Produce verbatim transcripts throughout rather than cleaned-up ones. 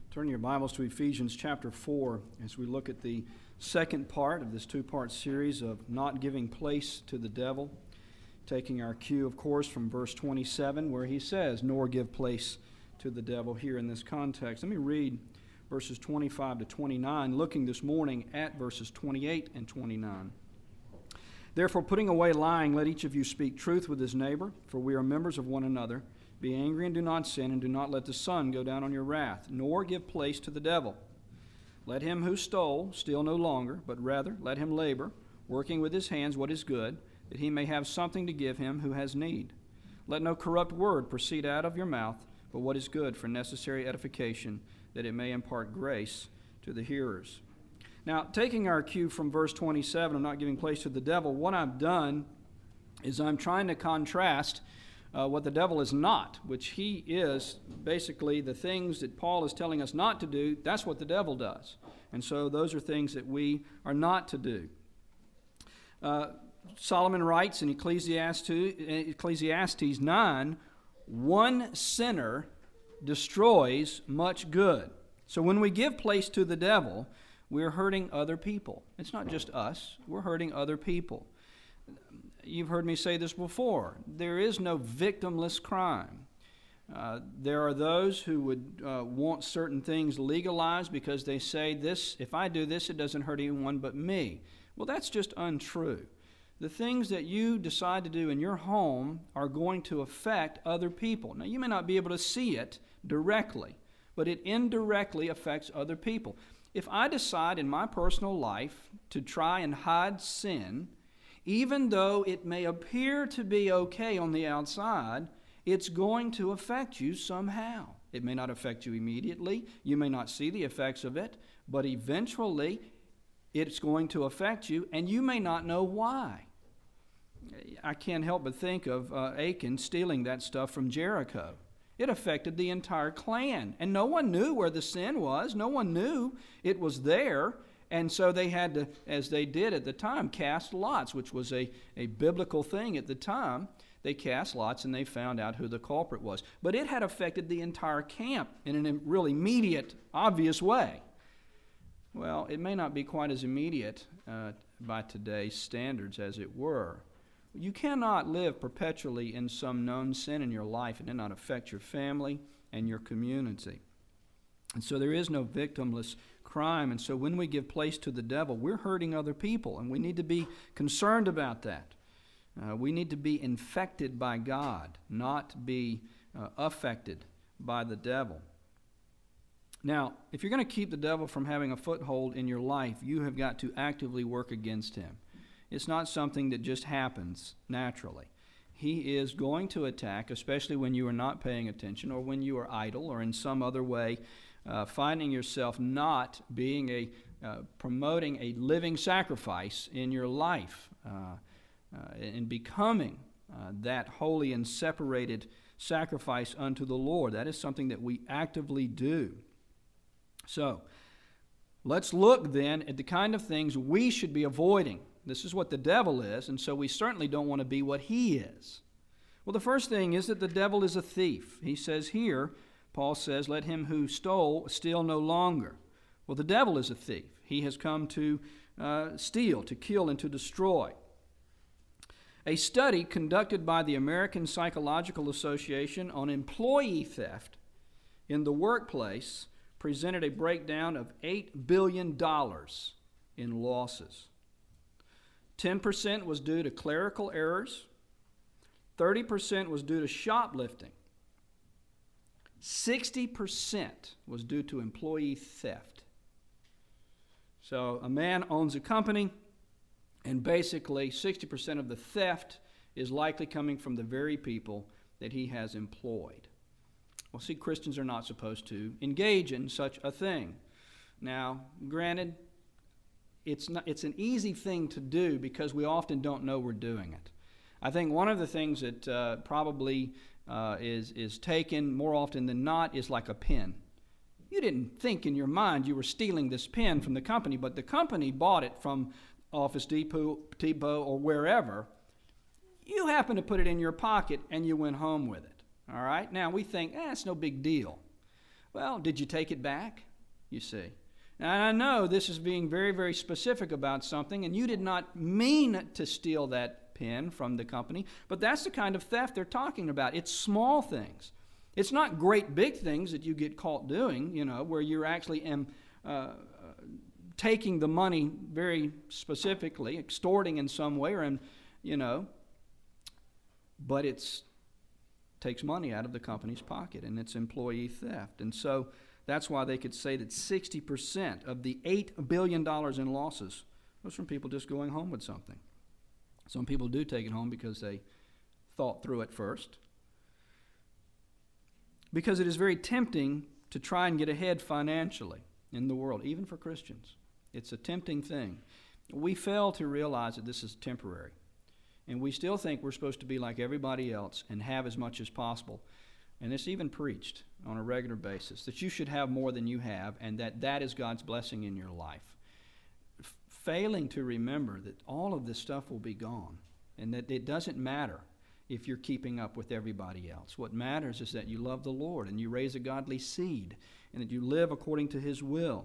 Turn your Bibles to Ephesians chapter four as we look at the second part of this two-part series of not giving place to the devil, taking our cue, of course, from verse twenty-seven where he says, nor give place to the devil here in this context. Let me read verses twenty-five to twenty-nine, looking this morning at verses twenty-eight and twenty-nine. Therefore, putting away lying, let each of you speak truth with his neighbor, for we are members of one another. Be angry and do not sin, and do not let the sun go down on your wrath, nor give place to the devil. Let him who stole steal no longer, but rather let him labor, working with his hands what is good, that he may have something to give him who has need. Let no corrupt word proceed out of your mouth, but what is good for necessary edification, that it may impart grace to the hearers. Now, taking our cue from verse twenty-seven, I'm not giving place to the devil, what I've done is I'm trying to contrast Uh, what the devil is not, which he is basically the things that Paul is telling us not to do. That's what the devil does. And so those are things that we are not to do. Uh, Solomon writes in Ecclesiastes, Ecclesiastes nine, one sinner destroys much good. So when we give place to the devil, we're hurting other people. It's not just us. We're hurting other people. You've heard me say this before. There is no victimless crime. Uh, there are those who would uh, want certain things legalized because they say, "This, if I do this, it doesn't hurt anyone but me." Well, that's just untrue. The things that you decide to do in your home are going to affect other people. Now, you may not be able to see it directly, but it indirectly affects other people. If I decide in my personal life to try and hide sin, even though it may appear to be okay on the outside, it's going to affect you somehow. It may not affect you immediately. You may not see the effects of it, but eventually it's going to affect you, and you may not know why. I can't help but think of uh, Achan stealing that stuff from Jericho. It affected the entire clan, and no one knew where the sin was. No one knew it was there. And so they had to, as they did at the time, cast lots, which was a, a biblical thing at the time. They cast lots and they found out who the culprit was. But it had affected the entire camp in a really immediate, obvious way. Well, it may not be quite as immediate uh, by today's standards as it were. You cannot live perpetually in some known sin in your life and it not affect your family and your community. And so there is no victimless crime. And so when we give place to the devil, we're hurting other people, and we need to be concerned about that. Uh, we need to be infected by God, not be uh, affected by the devil. Now, if you're going to keep the devil from having a foothold in your life, you have got to actively work against him. It's not something that just happens naturally. He is going to attack, especially when you are not paying attention or when you are idle or in some other way Uh, finding yourself not being a, uh, promoting a living sacrifice in your life uh, uh, and becoming uh, that holy and separated sacrifice unto the Lord. That is something that we actively do. So, let's look then at the kind of things we should be avoiding. This is what the devil is, and so we certainly don't want to be what he is. Well, the first thing is that the devil is a thief. He says here, Paul says, let him who stole steal no longer. Well, the devil is a thief. He has come to uh, steal, to kill, and to destroy. A study conducted by the American Psychological Association on employee theft in the workplace presented a breakdown of eight billion dollars in losses. ten percent was due to clerical errors. thirty percent was due to shoplifting. sixty percent was due to employee theft. So a man owns a company, and basically sixty percent of the theft is likely coming from the very people that he has employed. Well, see, Christians are not supposed to engage in such a thing. Now, granted, it's not, it's an easy thing to do because we often don't know we're doing it. I think one of the things that uh, probably uh, is, is taken more often than not is like a pen. You didn't think in your mind you were stealing this pen from the company, but the company bought it from Office Depot, Depot or wherever. You happened to put it in your pocket and you went home with it. All right? Now we think, eh, it's no big deal. Well, did you take it back? You see. Now, I know this is being very, very specific about something, and you did not mean to steal that pen from the company, but that's the kind of theft they're talking about. It's small things. It's not great big things that you get caught doing, you know, where you're actually um, uh, taking the money very specifically, extorting in some way, or, in, you know, but it's takes money out of the company's pocket, and it's employee theft. And so that's why they could say that sixty percent of the eight billion dollars in losses was from people just going home with something. Some people do take it home because they thought through it first. Because it is very tempting to try and get ahead financially in the world, even for Christians. It's a tempting thing. We fail to realize that this is temporary. And we still think we're supposed to be like everybody else and have as much as possible. And it's even preached on a regular basis, that you should have more than you have, and that that is God's blessing in your life. F- failing to remember that all of this stuff will be gone, and that it doesn't matter if you're keeping up with everybody else. What matters is that you love the Lord and you raise a godly seed and that you live according to His will.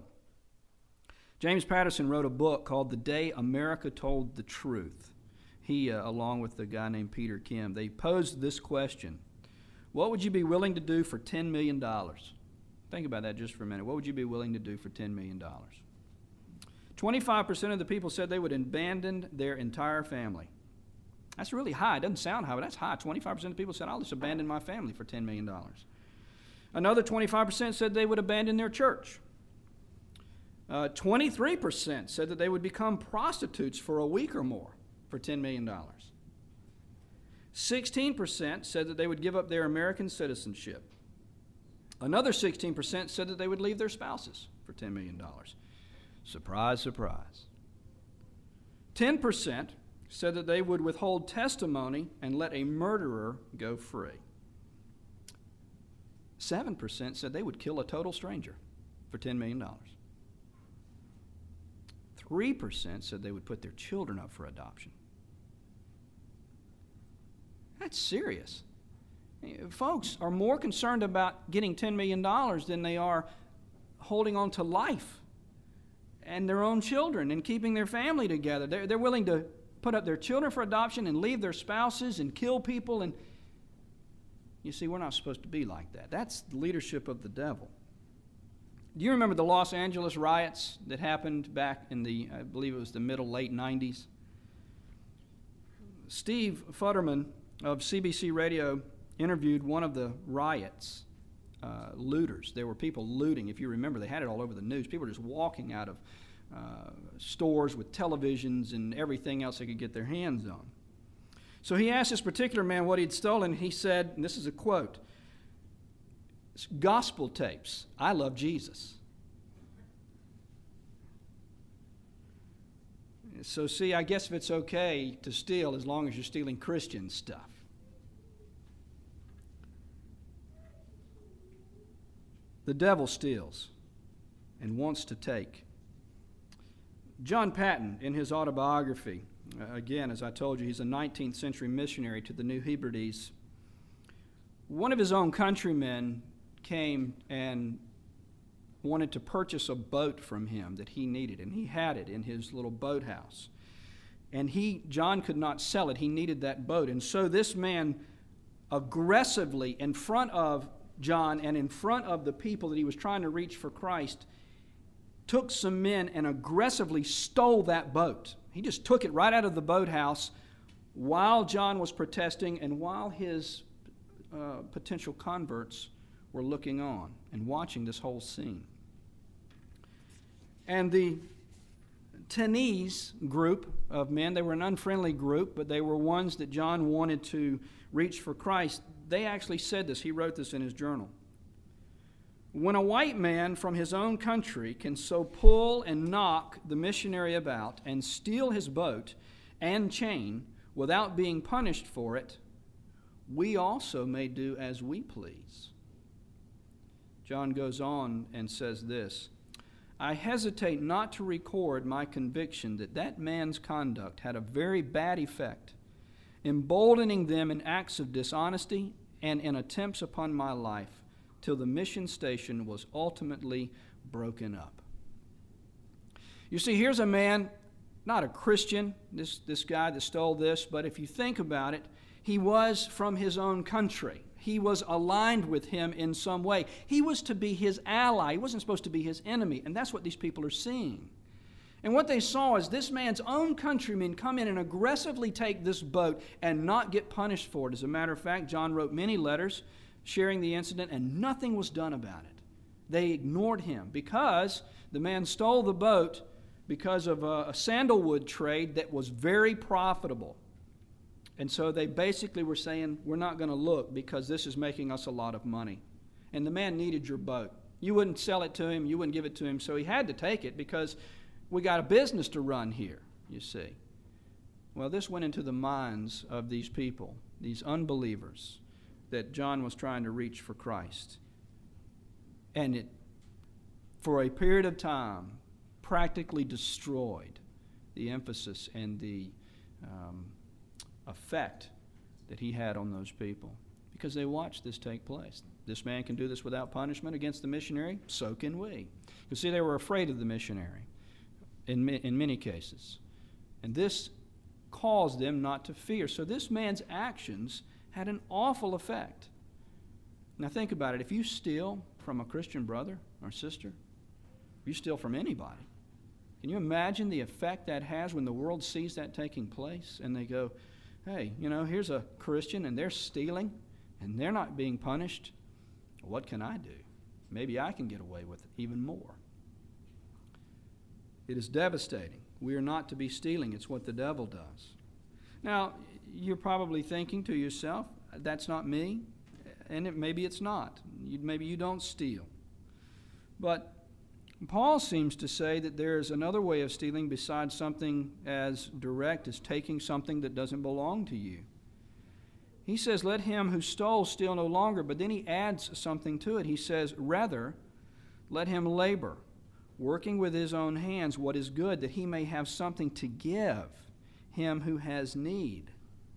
James Patterson wrote a book called The Day America Told the Truth. He, uh, along with a guy named Peter Kim, they posed this question: what would you be willing to do for ten million dollars? Think about that just for a minute. What would you be willing to do for ten million dollars? twenty-five percent of the people said they would abandon their entire family. That's really high. It doesn't sound high, but that's high. twenty-five percent of people said, I'll just abandon my family for ten million dollars. Another twenty-five percent said they would abandon their church. Uh, twenty-three percent said that they would become prostitutes for a week or more for ten million dollars. sixteen percent said that they would give up their American citizenship. Another sixteen percent said that they would leave their spouses for ten million dollars. Surprise, surprise. ten percent said that they would withhold testimony and let a murderer go free. seven percent said they would kill a total stranger for ten million dollars. three percent said they would put their children up for adoption. That's serious. Folks are more concerned about getting ten million dollars than they are holding on to life and their own children and keeping their family together. They're, they're willing to put up their children for adoption and leave their spouses and kill people. And you see, we're not supposed to be like that. That's the leadership of the devil. Do you remember the Los Angeles riots that happened back in the, I believe it was the middle, late nineties? Steve Futterman of C B C Radio interviewed one of the riots uh, looters. There were people looting. If you remember, they had it all over the news. People were just walking out of uh, stores with televisions and everything else they could get their hands on. So he asked this particular man what he'd stolen. He said, and this is a quote, "Gospel tapes. I love Jesus." So see, I guess if it's okay to steal as long as you're stealing Christian stuff. The devil steals and wants to take. John Paton, in his autobiography, uh, again, as I told you, he's a nineteenth century missionary to the New Hebrides. One of his own countrymen came and wanted to purchase a boat from him that he needed, and he had it in his little boathouse. And he, John could not sell it. He needed that boat. And so this man aggressively, in front of John and in front of the people that he was trying to reach for Christ, took some men and aggressively stole that boat. He just took it right out of the boathouse while John was protesting and while his uh, potential converts were looking on and watching this whole scene. And the Tenese group of men, they were an unfriendly group, but they were ones that John wanted to reach for Christ. They actually said this. He wrote this in his journal. "When a white man from his own country can so pull and knock the missionary about and steal his boat and chain without being punished for it, we also may do as we please." John goes on and says this, "I hesitate not to record my conviction that that man's conduct had a very bad effect, emboldening them in acts of dishonesty and in attempts upon my life till the mission station was ultimately broken up. You see, here's a man, not a Christian, this, this guy that stole this, but if you think about it, he was from his own country. He was aligned with him in some way. He was to be his ally. He wasn't supposed to be his enemy, and that's what these people are seeing. And what they saw is this man's own countrymen come in and aggressively take this boat and not get punished for it. As a matter of fact, John wrote many letters sharing the incident, and nothing was done about it. They ignored him because the man stole the boat because of a, a sandalwood trade that was very profitable. And so they basically were saying, we're not going to look because this is making us a lot of money. And the man needed your boat. You wouldn't sell it to him, you wouldn't give it to him, so he had to take it because we got a business to run here, you see. Well, this went into the minds of these people, these unbelievers that John was trying to reach for Christ. And it, for a period of time, practically destroyed the emphasis and the um, effect that he had on those people because they watched this take place. This man can do this without punishment against the missionary, so can we. You see, they were afraid of the missionary in, in many cases. And this caused them not to fear. So this man's actions had an awful effect. Now think about it. If you steal from a Christian brother or sister, if you steal from anybody, can you imagine the effect that has when the world sees that taking place and they go, hey, you know, here's a Christian and they're stealing and they're not being punished. What can I do? Maybe I can get away with it even more. It is devastating. We are not to be stealing. It's what the devil does. Now, you're probably thinking to yourself, that's not me, and it, maybe it's not. You, maybe you don't steal. But Paul seems to say that there is another way of stealing besides something as direct as taking something that doesn't belong to you. He says, let him who stole steal no longer, but then he adds something to it. He says, rather, let him labor, working with his own hands what is good, that he may have something to give him who has need.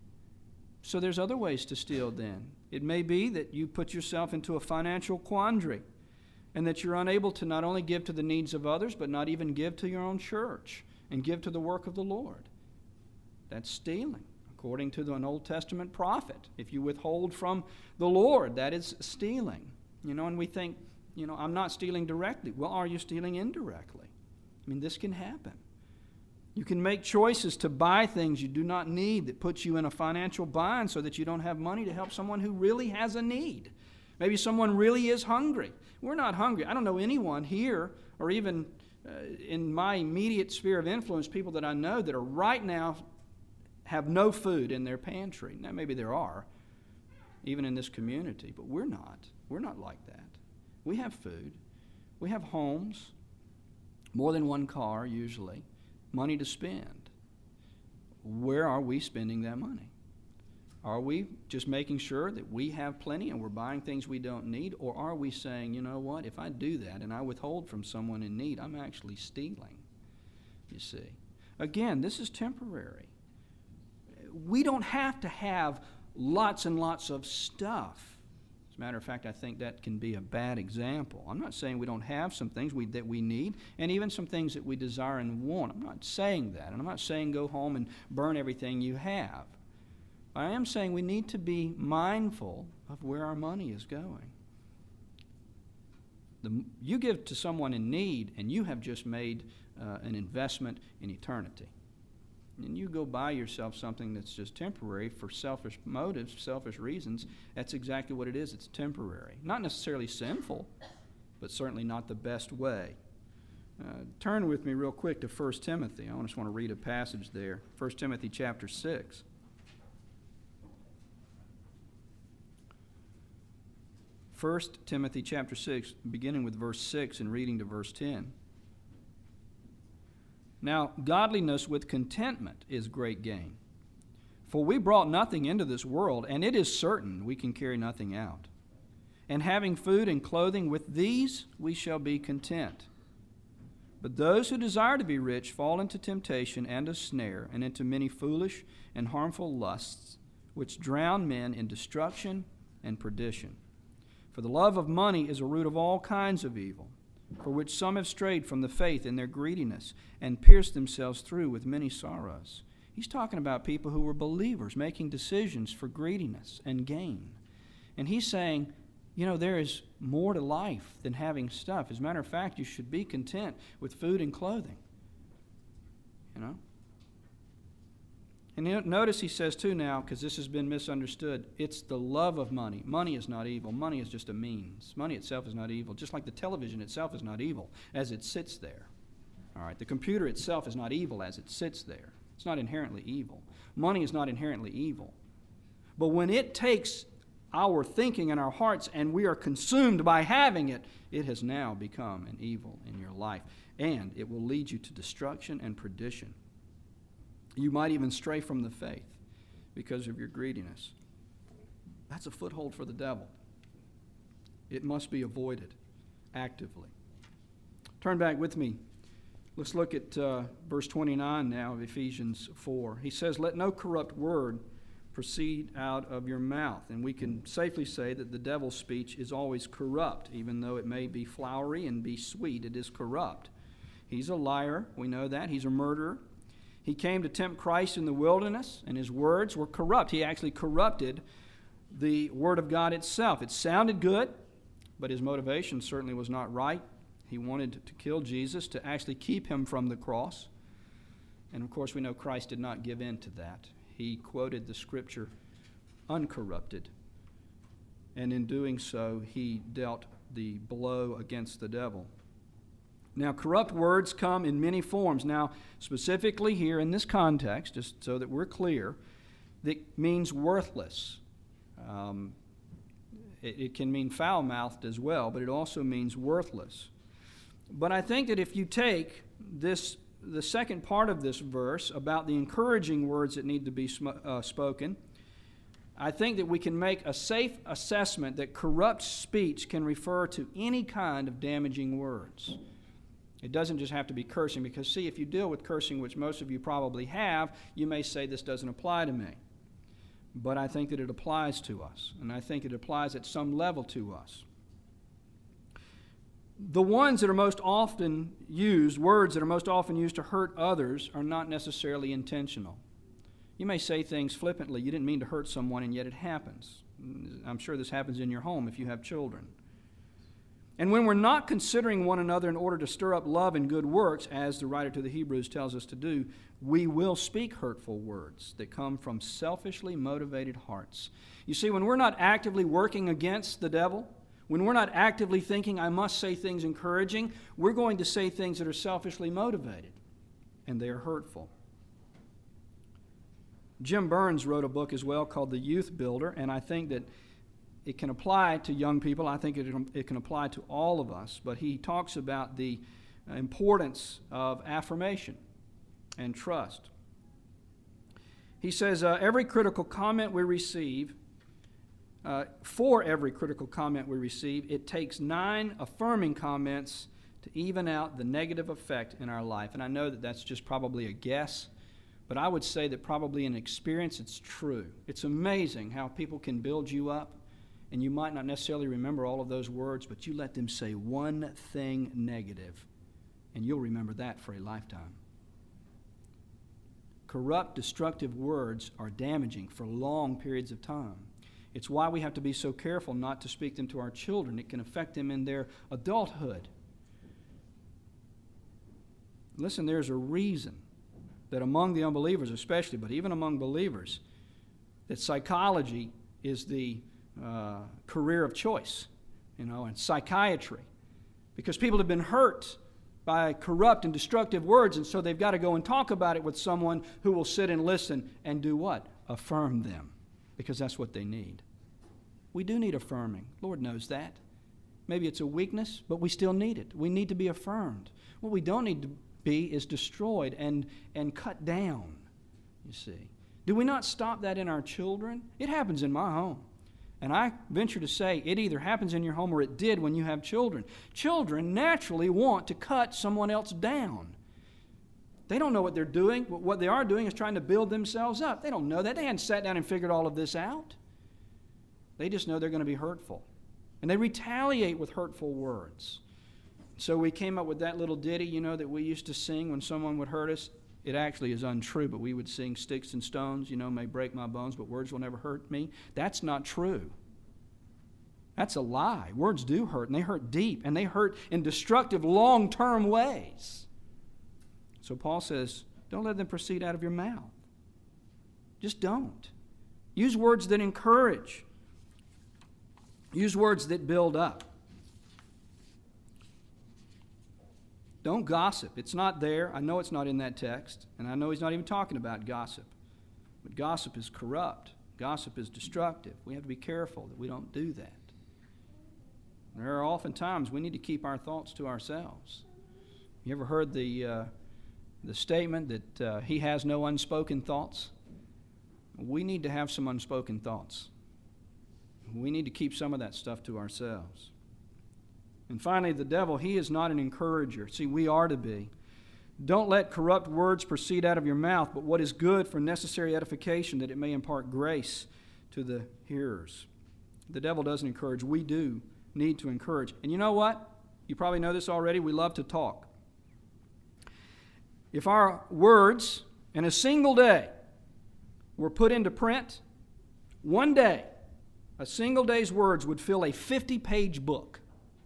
So there's other ways to steal then. It may be that you put yourself into a financial quandary and that you're unable to not only give to the needs of others, but not even give to your own church and give to the work of the Lord. That's stealing, according to an Old Testament prophet. If you withhold from the Lord, that is stealing. You know, and we think, you know, I'm not stealing directly. Well, are you stealing indirectly? I mean, this can happen. You can make choices to buy things you do not need that puts you in a financial bind so that you don't have money to help someone who really has a need. Maybe someone really is hungry. We're not hungry. I don't know anyone here or even uh, in my immediate sphere of influence, people that I know that are right now have no food in their pantry. Now, maybe there are, even in this community, but we're not. We're not like that. We have food. We have homes, more than one car usually, money to spend. Where are we spending that money? Are we just making sure that we have plenty and we're buying things we don't need? Or are we saying, you know what, if I do that and I withhold from someone in need, I'm actually stealing, you see? Again, this is temporary. We don't have to have lots and lots of stuff. As a matter of fact, I think that can be a bad example. I'm not saying we don't have some things we, that we need and even some things that we desire and want. I'm not saying that. And I'm not saying go home and burn everything you have. But I am saying we need to be mindful of where our money is going. The, you give to someone in need and you have just made uh, an investment in eternity. And you go buy yourself something that's just temporary for selfish motives, selfish reasons, that's exactly what it is. It's temporary. Not necessarily sinful, but certainly not the best way. Uh, turn with me real quick to First Timothy. I just want to read a passage there. First Timothy chapter six. First Timothy chapter six, beginning with verse six and reading to verse ten. Now, godliness with contentment is great gain. For we brought nothing into this world, and it is certain we can carry nothing out. And having food and clothing, with these we shall be content. But those who desire to be rich fall into temptation and a snare, and into many foolish and harmful lusts, which drown men in destruction and perdition. For the love of money is a root of all kinds of evil, for which some have strayed from the faith in their greediness and pierced themselves through with many sorrows. He's talking about people who were believers making decisions for greediness and gain. And he's saying, you know, there is more to life than having stuff. As a matter of fact, you should be content with food and clothing. You know? And notice he says too now, because this has been misunderstood, it's the love of money. Money is not evil. Money is just a means. Money itself is not evil, just like the television itself is not evil as it sits there. All right, the computer itself is not evil as it sits there. It's not inherently evil. Money is not inherently evil. But when it takes our thinking and our hearts and we are consumed by having it, it has now become an evil in your life. And it will lead you to destruction and perdition. You might even stray from the faith because of your greediness. That's a foothold for the devil. It must be avoided actively. Turn back with me. Let's look at uh, verse twenty-nine now of Ephesians four. He says, "Let no corrupt word proceed out of your mouth." And we can safely say that the devil's speech is always corrupt, even though it may be flowery and be sweet. It is corrupt. He's a liar. We know that. He's a murderer. He came to tempt Christ in the wilderness, and his words were corrupt. He actually corrupted the Word of God itself. It sounded good, but his motivation certainly was not right. He wanted to kill Jesus, to actually keep him from the cross. And of course, we know Christ did not give in to that. He quoted the Scripture uncorrupted. And in doing so, he dealt the blow against the devil. Now, corrupt words come in many forms. Now, specifically here in this context, just so that we're clear, that means worthless. Um, it, it can mean foul-mouthed as well, but it also means worthless. But I think that if you take this, the second part of this verse about the encouraging words that need to be sm- uh, spoken, I think that we can make a safe assessment that corrupt speech can refer to any kind of damaging words. It doesn't just have to be cursing, because, see, if you deal with cursing, which most of you probably have, you may say this doesn't apply to me. But I think that it applies to us, and I think it applies at some level to us. The ones that are most often used, words that are most often used to hurt others, are not necessarily intentional. You may say things flippantly. You didn't mean to hurt someone, and yet it happens. I'm sure this happens in your home if you have children. And when we're not considering one another in order to stir up love and good works, as the writer to the Hebrews tells us to do, we will speak hurtful words that come from selfishly motivated hearts. You see, when we're not actively working against the devil, when we're not actively thinking, I must say things encouraging, we're going to say things that are selfishly motivated, and they are hurtful. Jim Burns wrote a book as well called The Youth Builder, and I think that it can apply to young people. I think it, it can apply to all of us. But he talks about the importance of affirmation and trust. He says, uh, every critical comment we receive, uh, for every critical comment we receive, it takes nine affirming comments to even out the negative effect in our life. And I know that that's just probably a guess, but I would say that probably in experience it's true. It's amazing how people can build you up. And you might not necessarily remember all of those words, but you let them say one thing negative, and you'll remember that for a lifetime. Corrupt, destructive words are damaging for long periods of time. It's why we have to be so careful not to speak them to our children. It can affect them in their adulthood. Listen, there's a reason that among the unbelievers especially, but even among believers, that psychology is the Uh, career of choice, you know, and psychiatry, because people have been hurt by corrupt and destructive words, and so they've got to go and talk about it with someone who will sit and listen and do what? Affirm them, because that's what they need. We do need affirming. Lord knows that. Maybe it's a weakness, but we still need it. We need to be affirmed. What we don't need to be is destroyed and, and cut down, you see. Do we not stop that in our children? It happens in my home. And I venture to say it either happens in your home or it did when you have children. Children naturally want to cut someone else down. They don't know what they're doing. What they are doing is trying to build themselves up. They don't know that. They hadn't sat down and figured all of this out. They just know they're going to be hurtful. And they retaliate with hurtful words. So we came up with that little ditty, you know, that we used to sing when someone would hurt us. It actually is untrue, but we would sing, sticks and stones, you know, may break my bones, but words will never hurt me. That's not true. That's a lie. Words do hurt, and they hurt deep, and they hurt in destructive, long-term ways. So Paul says, don't let them proceed out of your mouth. Just don't. Use words that encourage. Use words that build up. Don't gossip. It's not there. I know it's not in that text, and I know he's not even talking about gossip. But gossip is corrupt. Gossip is destructive. We have to be careful that we don't do that. There are often times we need to keep our thoughts to ourselves. You ever heard the uh, the statement that uh, he has no unspoken thoughts? We need to have some unspoken thoughts. We need to keep some of that stuff to ourselves. And finally, the devil, he is not an encourager. See, we are to be. Don't let corrupt words proceed out of your mouth, but what is good for necessary edification, that it may impart grace to the hearers. The devil doesn't encourage. We do need to encourage. And you know what? You probably know this already. We love to talk. If our words in a single day were put into print, one day, a single day's words would fill a fifty-page book.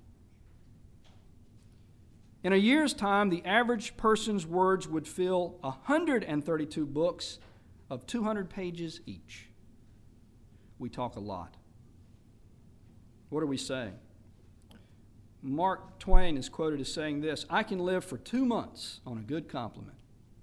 In a year's time, the average person's words would fill one hundred thirty-two books of two hundred pages each. We talk a lot. What are we saying? Mark Twain is quoted as saying this, I can live for two months on a good compliment.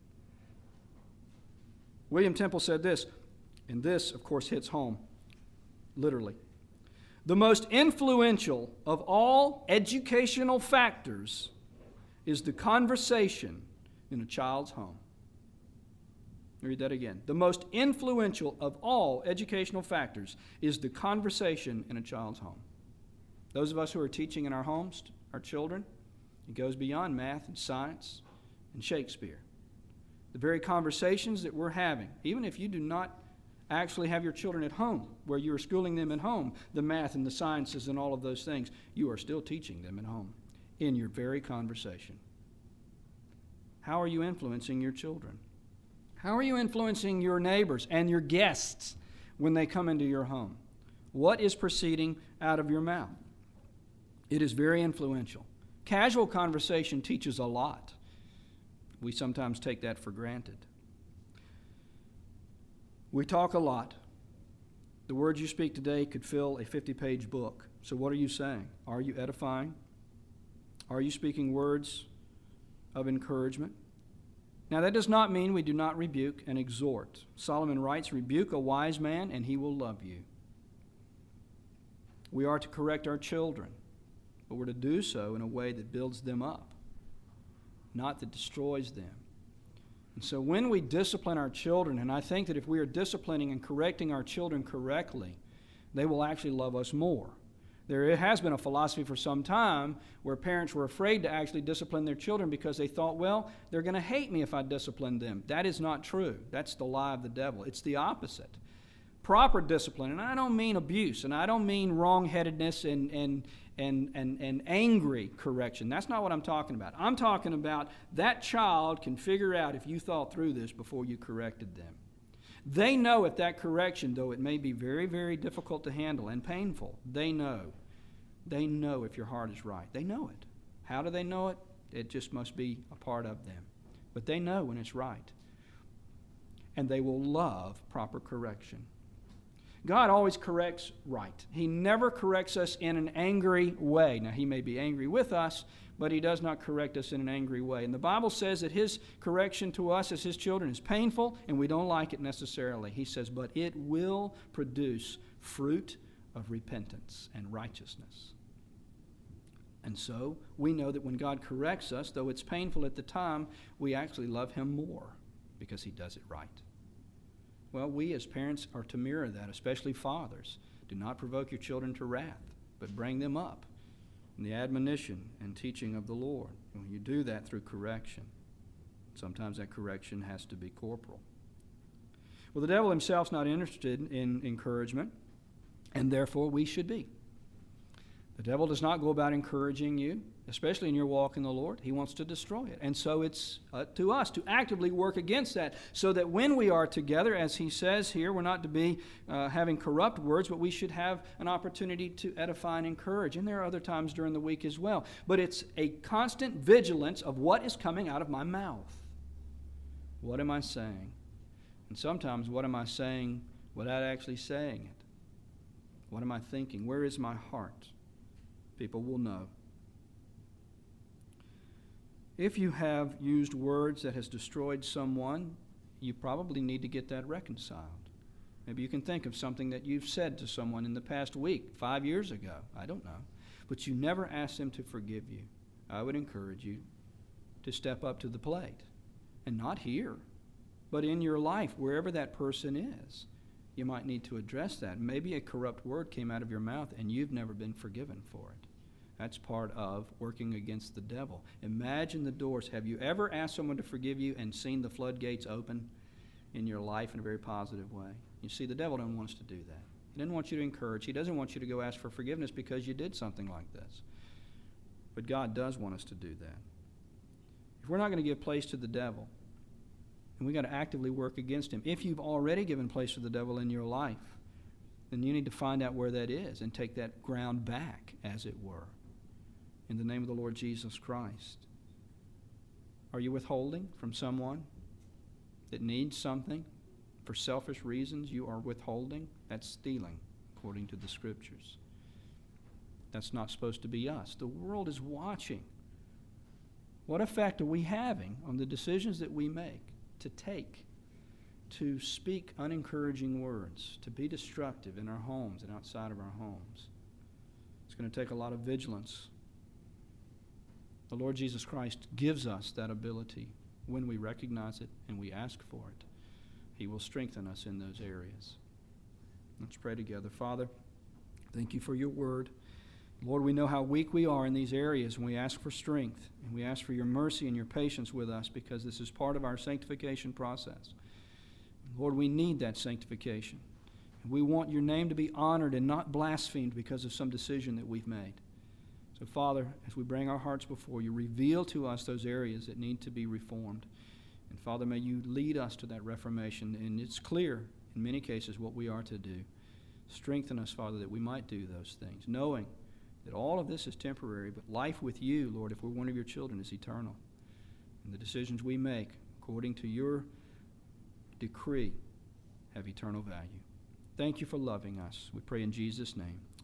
William Temple said this, and this, of course, hits home, literally. The most influential of all educational factors is the conversation in a child's home. Read that again. The most influential of all educational factors is the conversation in a child's home. Those of us who are teaching in our homes, our children, it goes beyond math and science and Shakespeare. The very conversations that we're having, even if you do not actually have your children at home, where you are schooling them at home, the math and the sciences and all of those things, you are still teaching them at home in your very conversation. How are you influencing your children? How are you influencing your neighbors and your guests when they come into your home? What is proceeding out of your mouth? It is very influential. Casual conversation teaches a lot. We sometimes take that for granted. We talk a lot. The words you speak today could fill a fifty-page book. So what are you saying? Are you edifying? Are you speaking words of encouragement? Now, that does not mean we do not rebuke and exhort. Solomon writes, rebuke a wise man and he will love you. We are to correct our children, but we're to do so in a way that builds them up, not that destroys them. And so when we discipline our children, and I think that if we are disciplining and correcting our children correctly, they will actually love us more. There has been a philosophy for some time where parents were afraid to actually discipline their children because they thought, well, they're going to hate me if I discipline them. That is not true. That's the lie of the devil. It's the opposite. Proper discipline, and I don't mean abuse, and I don't mean wrong-headedness and, and, and, and, and angry correction. That's not what I'm talking about. I'm talking about that child can figure out if you thought through this before you corrected them. They know if that correction, though it may be very, very difficult to handle and painful, they know. They know if your heart is right. They know it. How do they know it? It just must be a part of them. But they know when it's right. And they will love proper correction. God always corrects right. He never corrects us in an angry way. Now, He may be angry with us, but He does not correct us in an angry way. And the Bible says that His correction to us as His children is painful, and we don't like it necessarily. He says, but it will produce fruit of repentance and righteousness. And so, we know that when God corrects us, though it's painful at the time, we actually love Him more because He does it right. Well, we as parents are to mirror that, especially fathers. Do not provoke your children to wrath, but bring them up in the admonition and teaching of the Lord. And when you do that through correction, sometimes that correction has to be corporal. Well, the devil himself's not interested in encouragement, and therefore we should be. The devil does not go about encouraging you, especially in your walk in the Lord. He wants to destroy it. And so it's up to us to actively work against that, so that when we are together, as he says here, we're not to be uh, having corrupt words, but we should have an opportunity to edify and encourage. And there are other times during the week as well. But it's a constant vigilance of what is coming out of my mouth. What am I saying? And sometimes what am I saying without actually saying it? What am I thinking? Where is my heart? People will know. If you have used words that has destroyed someone, you probably need to get that reconciled. Maybe you can think of something that you've said to someone in the past week, five years ago, I don't know, but you never asked them to forgive you. I would encourage you to step up to the plate, and not here, but in your life, wherever that person is. You might need to address that. Maybe a corrupt word came out of your mouth and you've never been forgiven for it. That's part of working against the devil. Imagine the doors. Have you ever asked someone to forgive you and seen the floodgates open in your life in a very positive way? You see, the devil doesn't want us to do that. He doesn't want you to encourage. He doesn't want you to go ask for forgiveness because you did something like this. But God does want us to do that. If we're not going to give place to the devil, and we've got to actively work against him. If you've already given place to the devil in your life, then you need to find out where that is and take that ground back, as it were, in the name of the Lord Jesus Christ. Are you withholding from someone that needs something for selfish reasons? You are withholding. That's stealing, according to the Scriptures. That's not supposed to be us. The world is watching. What effect are we having on the decisions that we make? To take, to speak unencouraging words, to be destructive in our homes and outside of our homes. It's going to take a lot of vigilance. The Lord Jesus Christ gives us that ability when we recognize it and we ask for it. He will strengthen us in those areas. Let's pray together. Father, thank you for your word. Lord, we know how weak we are in these areas, and we ask for strength, and we ask for your mercy and your patience with us, because this is part of our sanctification process. Lord, we need that sanctification. And we want your name to be honored and not blasphemed because of some decision that we've made. So, Father, as we bring our hearts before you, reveal to us those areas that need to be reformed. And, Father, may you lead us to that reformation. And it's clear, in many cases, what we are to do. Strengthen us, Father, that we might do those things, knowing that all of this is temporary, but life with you, Lord, if we're one of your children, is eternal. And the decisions we make, according to your decree, have eternal value. Thank you for loving us. We pray in Jesus' name.